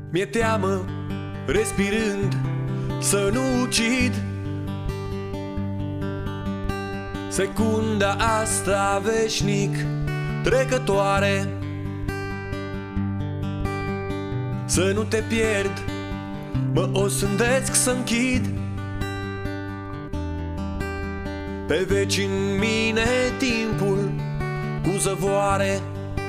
Mi-e teamă, respirând, să nu ucid. Secunda asta veșnic trecătoare, să nu te pierd, mă osândesc să închid pe veci în mine timpul cu zăvoare.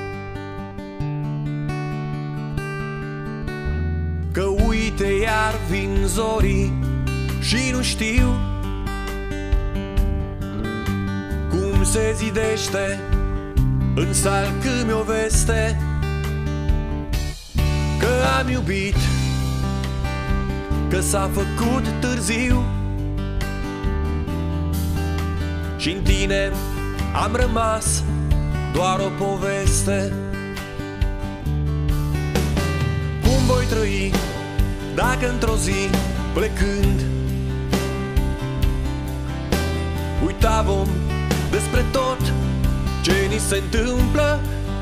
Că uite iar vin zorii și nu știu cum se zidește în salcâmi o veste că am iubit, că s-a făcut târziu și-n tine am rămas doar o poveste. Cum voi trăi dacă într-o zi plecând uitavom despre tot ce ni se întâmplă?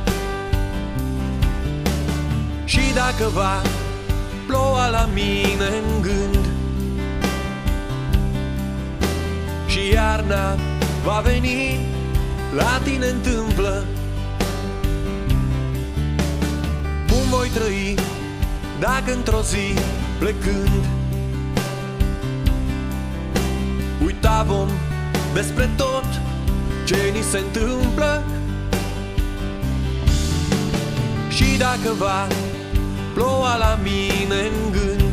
Și dacă va ploua la mine în gând și iarna va veni, la tine întâmplă. Cum voi trăi dacă într-o zi plecând uitavom despre tot ce ni se întâmplă? Și dacă va ploua la mine în gând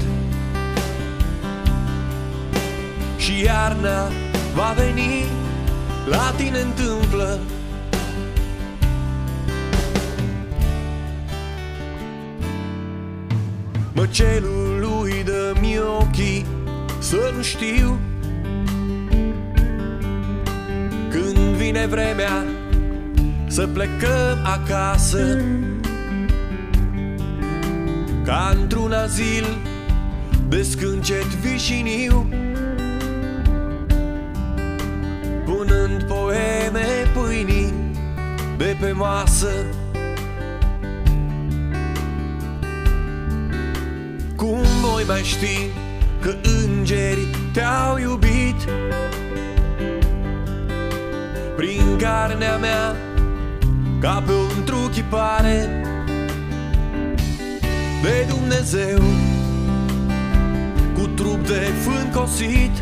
și iarna va veni, la tine întâmplă. Măcelul lui dă-mi ochii să nu știu când vine vremea să plecăm acasă, ca într-un azil de scâncet vișiniu, punând poeme pâinii de pe masă. Cum voi mai ști că îngerii te-au iubit prin carnea mea ca pe o întruchipare de Dumnezeu, cu trup de fân cosit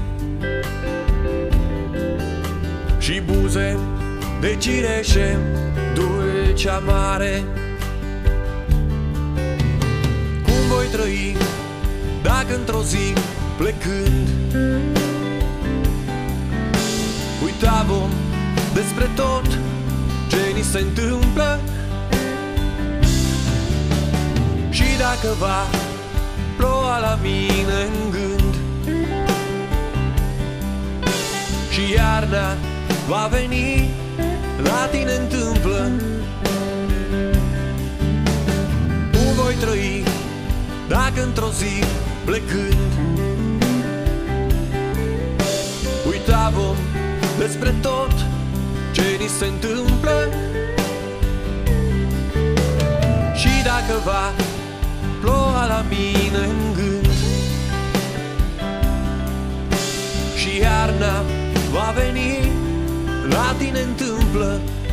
și buze de cireșe dulce amare? Cum voi trăi dacă într-o zi plecând uitavom despre tot ce ni se întâmplă? Și dacă va ploua la mine în gând și iarna va veni, la tine întâmplă. Cum voi trăi dacă într-o zi plecând uitavom despre tot ce ni se întâmplă? Și dacă va ploua la mine în gând și iarna va veni, la tine întâmplă.